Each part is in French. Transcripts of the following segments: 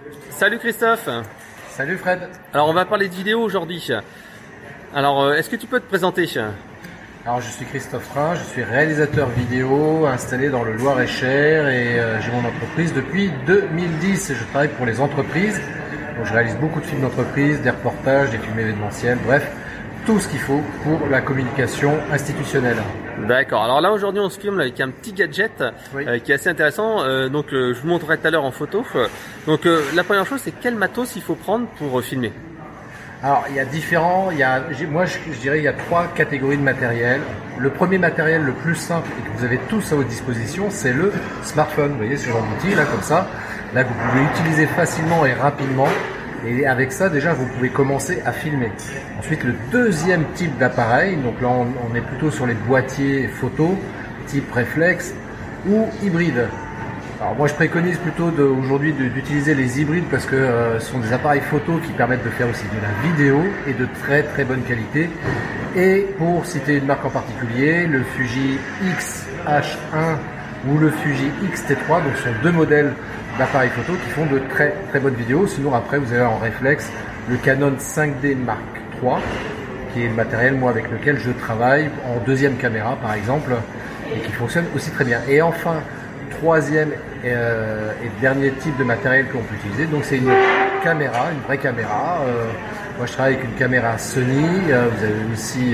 Salut Christophe. Salut Fred. Alors on va parler de vidéo aujourd'hui. Alors est-ce que tu peux te présenter? Alors je suis Christophe Train, je suis réalisateur vidéo installé dans le Loir-et-Cher et j'ai mon entreprise depuis 2010. Je travaille pour les entreprises, donc je réalise beaucoup de films d'entreprise, des reportages, des films événementiels, bref, tout ce qu'il faut pour la communication institutionnelle. D'accord, alors là aujourd'hui on se filme avec un petit gadget qui est assez intéressant, je vous montrerai tout à l'heure en photo. Donc la première chose c'est quel matos il faut prendre pour filmer? Alors il y a différents, moi je dirais il y a 3 catégories de matériel. Le premier matériel le plus simple et que vous avez tous à votre disposition, c'est le smartphone. Vous voyez ce genre d'outil là comme ça, là que vous pouvez utiliser facilement et rapidement. Et avec ça déjà vous pouvez commencer à filmer. Ensuite le deuxième type d'appareil, donc là on est plutôt sur les boîtiers photo type réflexe ou hybride. Alors moi je préconise plutôt aujourd'hui d'utiliser les hybrides parce que ce sont des appareils photo qui permettent de faire aussi de la vidéo et de très très bonne qualité. Et pour citer une marque en particulier, le Fuji X-H1 ou le Fuji X-T3, donc ce sont 2 modèles d'appareils photo qui font de très très bonnes vidéos. Sinon après vous avez en réflexe le Canon 5D Mark III qui est le matériel moi avec lequel je travaille en deuxième caméra par exemple et qui fonctionne aussi très bien. Et enfin troisième et dernier type de matériel qu'on peut utiliser, donc c'est une caméra, une vraie caméra. Moi je travaille avec une caméra Sony, vous avez aussi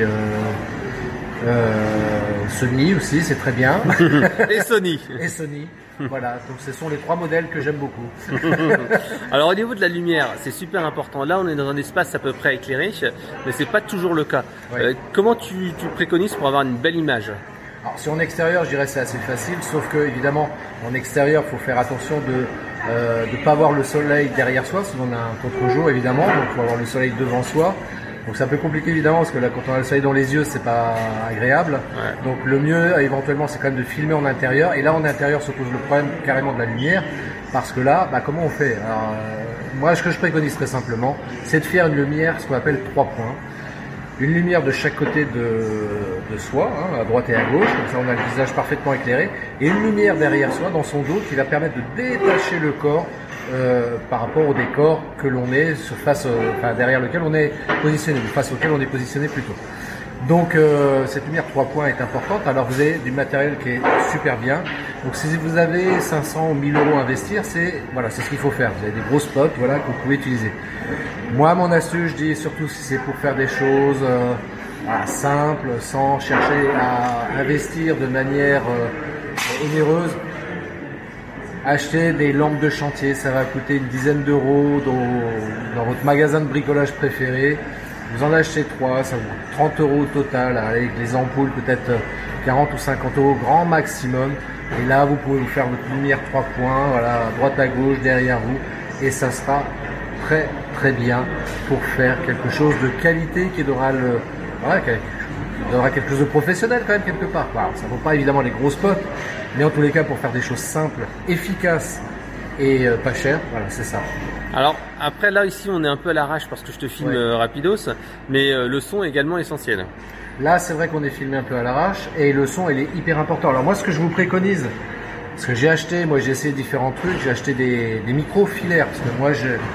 Sony aussi, c'est très bien. Et Sony. Et Sony. Voilà, donc ce sont les 3 modèles que j'aime beaucoup. Alors au niveau de la lumière, c'est super important. Là on est dans un espace à peu près éclairé, mais c'est pas toujours le cas. Ouais. Comment tu préconises pour avoir une belle image? Alors si en extérieur, je dirais c'est assez facile, sauf que évidemment en extérieur, il faut faire attention de ne pas avoir le soleil derrière soi, sinon on a un contre-jour évidemment, donc il faut avoir le soleil devant soi. Donc c'est un peu compliqué évidemment parce que là quand on a le soleil dans les yeux c'est pas agréable. Ouais. Donc le mieux éventuellement c'est quand même de filmer en intérieur. Et là en intérieur se pose le problème carrément de la lumière parce que là comment on fait? Alors, moi ce que je préconise très simplement c'est de faire une lumière ce qu'on appelle 3 points. Une lumière de chaque côté de soi, à droite et à gauche, comme ça on a le visage parfaitement éclairé, et une lumière derrière soi dans son dos qui va permettre de détacher le corps par rapport au décor que l'on est derrière lequel on est positionné, ou face auquel on est positionné plutôt. Donc cette lumière 3 points est importante. Alors vous avez du matériel qui est super bien. Donc si vous avez 500 ou 1000 euros à investir, c'est ce qu'il faut faire. Vous avez des gros spots que vous pouvez utiliser. Moi mon astuce, je dis surtout si c'est pour faire des choses simples, sans chercher à investir de manière onéreuse, acheter des lampes de chantier, ça va coûter une dizaine d'euros dans votre magasin de bricolage préféré. Vous en achetez 3, ça vous coûte 30 euros au total, avec les ampoules peut-être 40 ou 50 euros grand maximum. Et là, vous pouvez vous faire votre lumière 3 points, voilà, à droite à gauche, derrière vous. Et ça sera très très bien pour faire quelque chose de qualité qui donnera quelque chose de professionnel quand même quelque part. Alors, ça ne vaut pas évidemment les gros spots, mais en tous les cas pour faire des choses simples, efficaces et pas chères, voilà, c'est ça. Alors après là ici on est un peu à l'arrache parce que je te filme rapidos, mais le son est également essentiel. Là c'est vrai qu'on est filmé un peu à l'arrache et le son il est hyper important. Alors moi ce que je vous préconise, parce que j'ai essayé différents trucs, j'ai acheté des micros filaires, parce que moi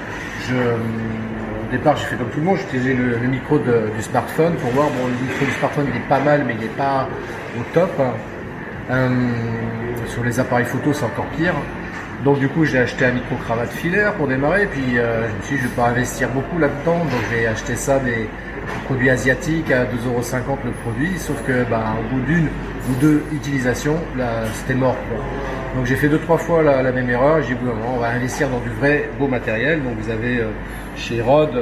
au départ j'ai fait comme tout le monde, j'ai utilisé le micro du smartphone pour voir, bon le micro du smartphone il est pas mal mais il n'est pas au top. Sur les appareils photo c'est encore pire. Donc du coup j'ai acheté un micro-cravate filaire pour démarrer, puis je me suis dit je ne vais pas investir beaucoup là-dedans, donc j'ai acheté ça des produits asiatiques à 2,50 € le produit, sauf que au bout d'une ou 2 utilisations, là c'était mort quoi. Donc j'ai fait 2-3 fois la même erreur, j'ai dit on va investir dans du vrai beau matériel. Donc vous avez chez Rode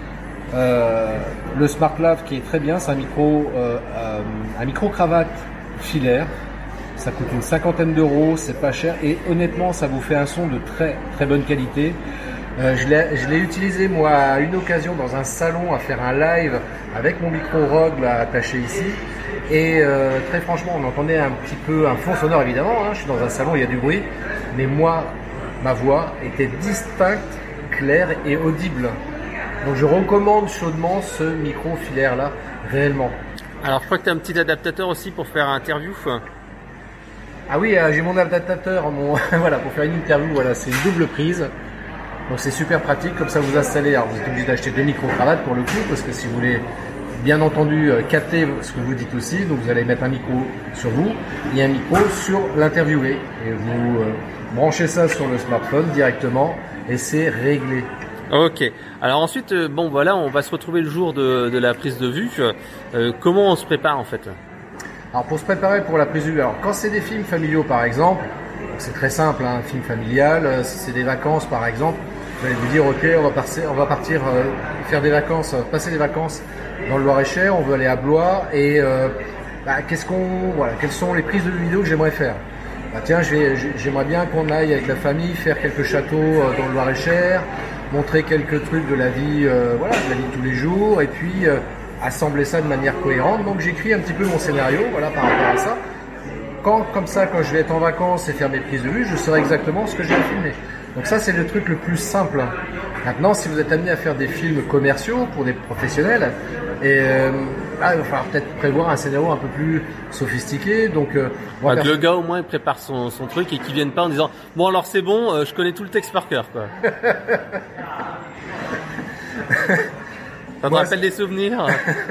le SmartLav qui est très bien, c'est un micro-cravate filaire. Ça coûte une 50aine d'euros, c'est pas cher et honnêtement ça vous fait un son de très très bonne qualité. Je l'ai utilisé moi à une occasion dans un salon à faire un live avec mon micro Rode attaché ici et très franchement on entendait un petit peu un fond sonore évidemment, je suis dans un salon, il y a du bruit, mais moi ma voix était distincte, claire et audible. Donc je recommande chaudement ce micro filaire là réellement. Alors je crois que tu as un petit adaptateur aussi pour faire un interview. Ah oui, j'ai mon adaptateur, voilà, pour faire une interview, voilà, c'est une double prise. Donc c'est super pratique, comme ça vous installez, alors vous êtes obligé d'acheter 2 micro-cravates pour le coup, parce que si vous voulez bien entendu capter ce que vous dites aussi, donc vous allez mettre un micro sur vous et un micro sur l'interviewé. Et vous branchez ça sur le smartphone directement et c'est réglé. Ok. Alors ensuite, bon voilà, on va se retrouver le jour de la prise de vue. Comment on se prépare en fait? Alors pour se préparer pour la prise de vue, alors quand c'est des films familiaux par exemple, c'est très simple, un film familial, si c'est des vacances par exemple, vous allez vous dire ok, on va partir faire des vacances, passer des vacances dans le Loir-et-Cher, on veut aller à Blois et quelles sont les prises de vidéo que j'aimerais faire? Tiens, j'aimerais bien qu'on aille avec la famille faire quelques châteaux dans le Loir-et-Cher, montrer quelques trucs de la vie, de la vie de tous les jours, et puis assembler ça de manière cohérente. Donc j'écris un petit peu mon scénario, par rapport à ça. Quand je vais être en vacances et faire mes prises de vue, je saurai exactement ce que je vais filmer. Donc ça, c'est le truc le plus simple. Maintenant, si vous êtes amené à faire des films commerciaux pour des professionnels, il va falloir peut-être prévoir un scénario un peu plus sophistiqué. Donc, que le gars au moins il prépare son truc et qu'il vienne pas en disant bon alors c'est bon, je connais tout le texte par cœur quoi. Ça te rappelle des souvenirs?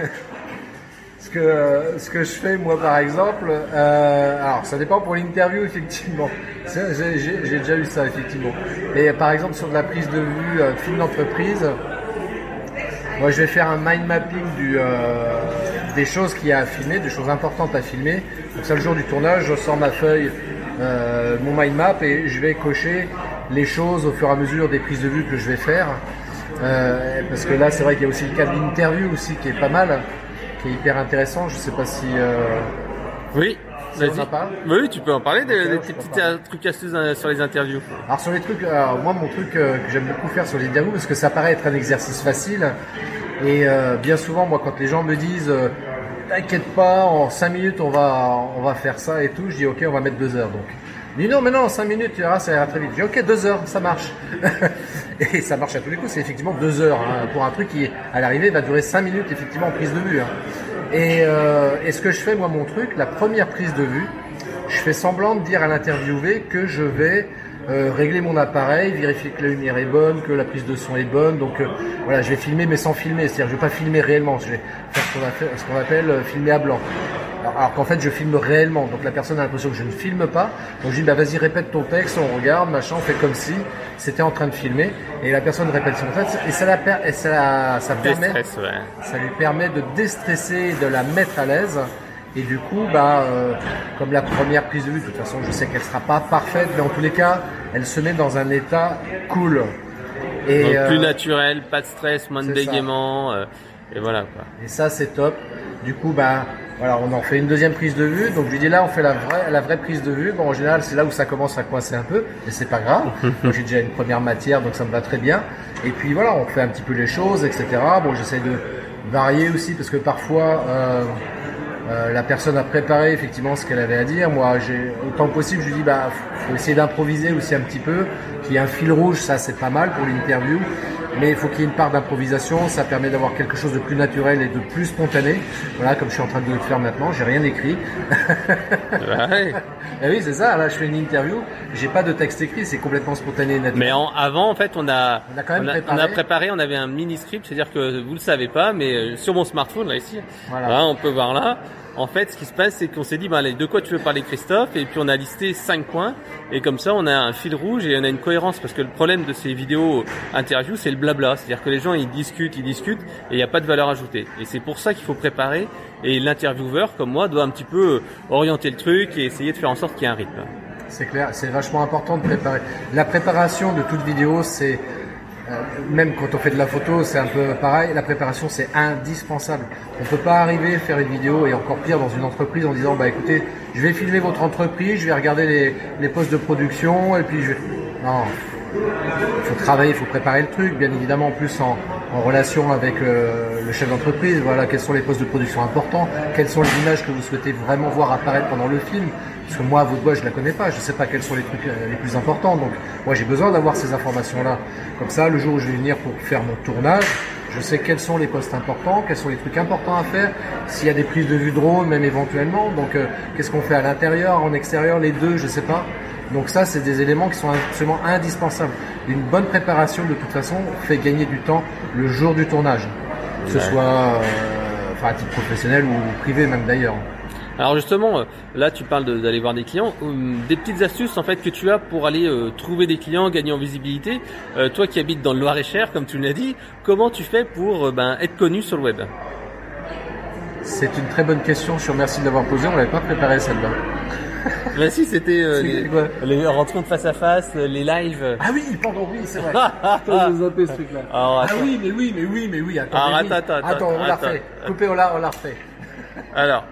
Ce que je fais moi par exemple, alors ça dépend pour l'interview effectivement. J'ai déjà eu ça effectivement. Mais par exemple sur de la prise de vue de film d'entreprise, moi je vais faire un mind mapping des choses qu'il y a à filmer, des choses importantes à filmer. Donc ça le jour du tournage, je sors ma feuille, mon mind map et je vais cocher les choses au fur et à mesure des prises de vue que je vais faire. Parce que là c'est vrai qu'il y a aussi le cas de l'interview aussi qui est pas mal, qui est hyper intéressant. Je sais pas si oui, vas-y. Oui, tu peux en parler des petits trucs astuces sur les interviews. Alors sur les trucs, moi mon truc que j'aime beaucoup faire sur les interviews, parce que ça paraît être un exercice facile, et bien souvent moi quand les gens me disent t'inquiète pas, en 5 minutes on va faire ça et tout, je dis ok on va mettre 2 heures donc. Il dit non mais non, 5 minutes tu verras ça ira très vite. Je dis ok 2 heures ça marche. Et ça marche à tous les coups, c'est effectivement 2 heures pour un truc qui à l'arrivée va durer 5 minutes effectivement en prise de vue. Et ce que je fais moi mon truc, la première prise de vue, je fais semblant de dire à l'interviewé que je vais régler mon appareil, vérifier que la lumière est bonne, que la prise de son est bonne. Donc je vais filmer mais sans filmer, c'est-à-dire je vais pas filmer réellement, je vais faire ce qu'on appelle filmer à blanc. Alors qu'en fait je filme réellement, donc la personne a l'impression que je ne filme pas, donc je dis vas-y répète ton texte, on regarde, machin, on fait comme si c'était en train de filmer, et la personne répète son texte, et ça lui permet de déstresser et de la mettre à l'aise, et du coup comme la première prise de vue, de toute façon je sais qu'elle sera pas parfaite, mais en tous les cas elle se met dans un état cool. Et donc plus naturel, pas de stress, moins de bégaiement, et voilà quoi. Et ça c'est top. Du coup on en fait une deuxième prise de vue. Donc je lui dis là on fait la vraie prise de vue. Bon en général c'est là où ça commence à coincer un peu, mais c'est pas grave. Donc j'ai déjà une première matière donc ça me va très bien. Et puis on fait un petit peu les choses, etc. Bon j'essaie de varier aussi parce que parfois la personne a préparé effectivement ce qu'elle avait à dire. Moi autant que possible je lui dis faut essayer d'improviser aussi un petit peu. Qu'il y ait un fil rouge, ça c'est pas mal pour l'interview. Mais il faut qu'il y ait une part d'improvisation, ça permet d'avoir quelque chose de plus naturel et de plus spontané. Voilà, comme je suis en train de le faire maintenant, j'ai rien écrit. Ouais. Et oui, c'est ça, là je fais une interview, j'ai pas de texte écrit, c'est complètement spontané et naturel. Mais avant, en fait, on a préparé, on avait un mini script, c'est-à-dire que vous le savez pas, mais sur mon smartphone, là ici, voilà, on peut voir là. En fait, ce qui se passe, c'est qu'on s'est dit, de quoi tu veux parler, Christophe? Et puis on a listé 5 points. Et comme ça, on a un fil rouge et on a une cohérence. Parce que le problème de ces vidéos interviews, c'est le blabla. C'est-à-dire que les gens, ils discutent, et il n'y a pas de valeur ajoutée. Et c'est pour ça qu'il faut préparer. Et l'intervieweur, comme moi, doit un petit peu orienter le truc et essayer de faire en sorte qu'il y ait un rythme. C'est clair, c'est vachement important de préparer. La préparation de toute vidéo, c'est... même quand on fait de la photo, c'est un peu pareil. La préparation, c'est indispensable. On peut pas arriver à faire une vidéo et encore pire dans une entreprise en disant écoutez, je vais filmer votre entreprise, je vais regarder les postes de production et puis non. Il faut travailler, il faut préparer le truc, bien évidemment en plus en relation avec le chef d'entreprise. Voilà, quels sont les postes de production importants, quelles sont les images que vous souhaitez vraiment voir apparaître pendant le film. Parce que moi, votre voix, je la connais pas, je sais pas quels sont les trucs les plus importants. Donc, moi, j'ai besoin d'avoir ces informations-là. Comme ça, le jour où je vais venir pour faire mon tournage, je sais quels sont les postes importants, quels sont les trucs importants à faire. S'il y a des prises de vue drone, même éventuellement. Donc, qu'est-ce qu'on fait à l'intérieur, en extérieur, les deux, je sais pas. Donc ça, c'est des éléments qui sont absolument indispensables. Une bonne préparation, de toute façon, fait gagner du temps le jour du tournage, que ce soit à titre professionnel ou privé même d'ailleurs. Alors justement, là tu parles d'aller voir des clients, des petites astuces en fait que tu as pour aller trouver des clients, gagner en visibilité. Toi qui habites dans le Loir-et-Cher, comme tu l'as dit, comment tu fais pour être connu sur le web? C'est une très bonne question, je te remercie de l'avoir posée, on l'avait pas préparé celle-là. Ben si, c'était les rencontres face à face, les lives. Ah oui, pardon, oui, c'est vrai. J'ai zappé ce truc-là. Ah oui, mais oui. Attends, on l'a refait. Coupé, on l'a refait. Alors,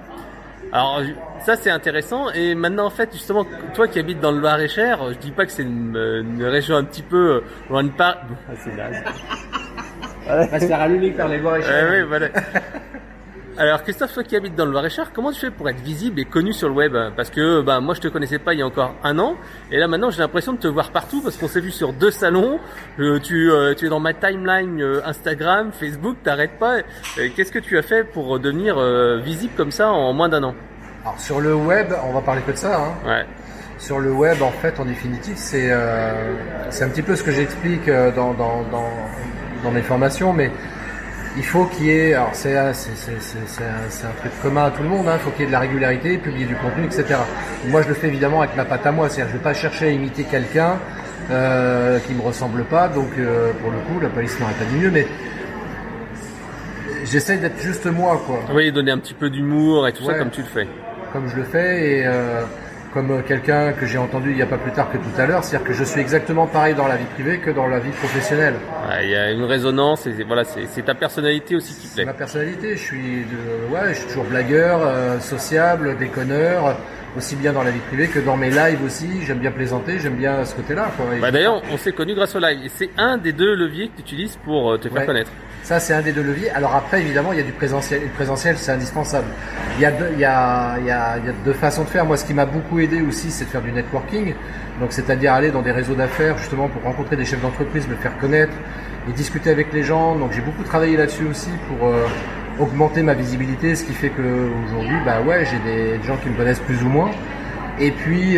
ça c'est intéressant. Et maintenant en fait, justement, toi qui habites dans le Loir-et-Cher, je dis pas que c'est une région un petit peu loin de Paris. C'est naze. On va se faire allumer par les Loir-et-Cher. Oui, voilà. Alors Christophe, toi qui habites dans le Loir-et-Cher, comment tu fais pour être visible et connu sur le web? Parce que moi je te connaissais pas il y a encore un an, et là maintenant j'ai l'impression de te voir partout parce qu'on s'est vu sur 2 salons. Tu es dans ma timeline Instagram, Facebook, t'arrêtes pas. Qu'est-ce que tu as fait pour devenir visible comme ça en moins d'un an? Alors sur le web, on va parler que de ça. Hein. Ouais. Sur le web, en fait, en définitive, c'est un petit peu ce que j'explique dans mes formations, mais il faut qu'il y ait, alors c'est un truc commun à tout le monde, hein, il faut qu'il y ait de la régularité, publier du contenu, etc. Moi je le fais évidemment avec ma patte à moi, c'est-à-dire je ne vais pas chercher à imiter quelqu'un qui me ressemble pas, donc pour le coup la police n'aurait pas dit mieux, mais j'essaye d'être juste moi, quoi. Oui, donner un petit peu d'humour et tout ça comme tu le fais. Comme je le fais et comme quelqu'un que j'ai entendu il n'y a pas plus tard que tout à l'heure, c'est-à-dire que je suis exactement pareil dans la vie privée que dans la vie professionnelle. Il y a une résonance et voilà, c'est ta personnalité aussi qui plaît. C'est ma personnalité, je suis toujours blagueur, sociable, déconneur, aussi bien dans la vie privée que dans mes lives aussi. J'aime bien plaisanter, j'aime bien ce côté-là, quoi. D'ailleurs, on s'est connus grâce au live. Et c'est un des 2 leviers que tu utilises pour te faire connaître. Ça, c'est un des 2 leviers. Alors après, évidemment, il y a du présentiel. Le présentiel, c'est indispensable. Il y a 2 façons de faire. Moi, ce qui m'a beaucoup aidé aussi, c'est de faire du networking. Donc, c'est-à-dire aller dans des réseaux d'affaires, justement, pour rencontrer des chefs d'entreprise, me faire connaître et discuter avec les gens. Donc, j'ai beaucoup travaillé là-dessus aussi pour augmenter ma visibilité, ce qui fait que aujourd'hui, j'ai des gens qui me connaissent plus ou moins. Et puis,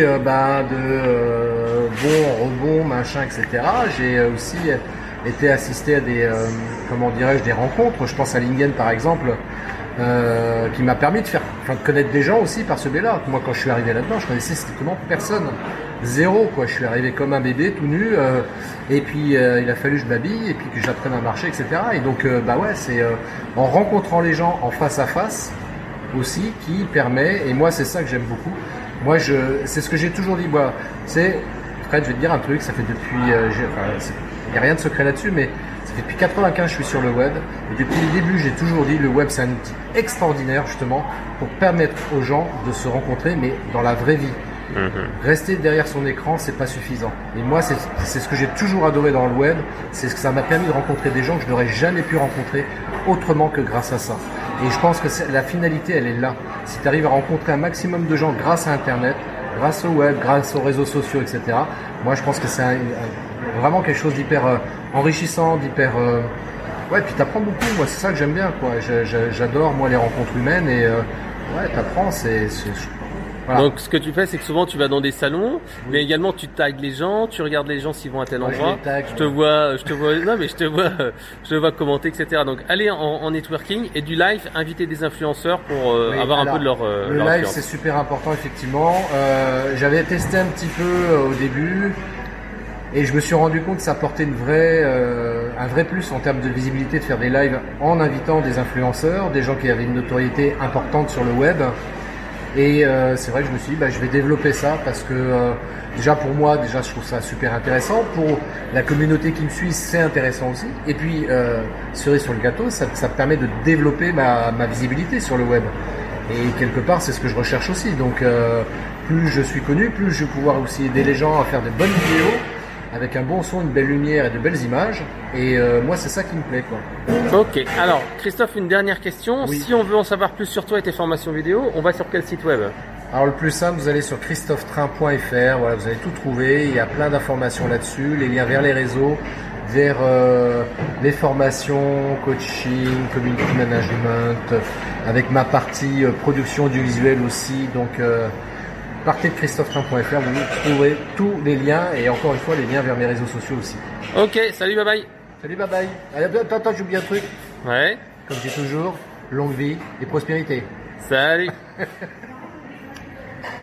rebond, machin, etc. J'ai aussi été assisté à des des rencontres. Je pense à LinkedIn par exemple, qui m'a permis de connaître des gens aussi par ce biais-là. Moi, quand je suis arrivé là-dedans, je connaissais strictement personne, zéro, quoi. Je suis arrivé comme un bébé tout nu, et puis il a fallu que je m'habille et puis que j'apprenne à marcher, etc. Et donc c'est en rencontrant les gens en face à face aussi qui permet. Et moi, c'est ça que j'aime beaucoup. Moi, c'est ce que j'ai toujours dit. Fred, je vais te dire un truc. Ça fait depuis il n'y a rien de secret là-dessus, mais ça fait depuis 95 je suis sur le web. Et depuis le début, j'ai toujours dit le web, c'est un outil extraordinaire, justement, pour permettre aux gens de se rencontrer, mais dans la vraie vie. Rester derrière son écran, c'est pas suffisant. Et moi, c'est ce que j'ai toujours adoré dans le web, c'est ce que ça m'a permis de rencontrer des gens que je n'aurais jamais pu rencontrer autrement que grâce à ça. Et je pense que la finalité, elle est là. Si tu arrives à rencontrer un maximum de gens grâce à Internet, grâce au web, grâce aux réseaux sociaux, etc., moi, je pense que c'est vraiment quelque chose d'hyper enrichissant, d'hyper... puis t'apprends beaucoup, moi c'est ça que j'aime bien, quoi. J'adore, moi, les rencontres humaines et t'apprends, voilà. Donc ce que tu fais, c'est que souvent tu vas dans des salons, mais également tu tags les gens, tu regardes les gens s'ils vont à tel endroit. Je te vois commenter, etc. Donc aller en networking et du live, inviter des influenceurs pour avoir un peu de leur le leur live, influence. c'est super important, effectivement. J'avais testé un petit peu au début. Et je me suis rendu compte que ça apportait un vrai plus en termes de visibilité de faire des lives en invitant des influenceurs, des gens qui avaient une notoriété importante sur le web. Et c'est vrai que je me suis dit, je vais développer ça parce que déjà pour moi, je trouve ça super intéressant. Pour la communauté qui me suit, c'est intéressant aussi. Et puis, cerise sur le gâteau, ça permet de développer ma visibilité sur le web. Et quelque part, c'est ce que je recherche aussi. Donc, plus je suis connu, plus je vais pouvoir aussi aider les gens à faire de bonnes vidéos avec un bon son, une belle lumière et de belles images. Et moi, c'est ça qui me plaît, quoi. Ok. Alors, Christophe, une dernière question. Oui. Si on veut en savoir plus sur toi et tes formations vidéo, on va sur quel site web ? Alors, le plus simple, vous allez sur christophetrain.fr. Voilà, vous allez tout trouver. Il y a plein d'informations là-dessus. Les liens vers les réseaux, vers les formations, coaching, community management, avec ma partie production audiovisuelle aussi. Donc, partez de christophetrain.fr, vous trouverez tous les liens et encore une fois les liens vers mes réseaux sociaux aussi. Ok, salut, bye bye. Salut, bye bye. Attends, j'oublie un truc. Ouais. Comme je dis toujours, longue vie et prospérité. Salut.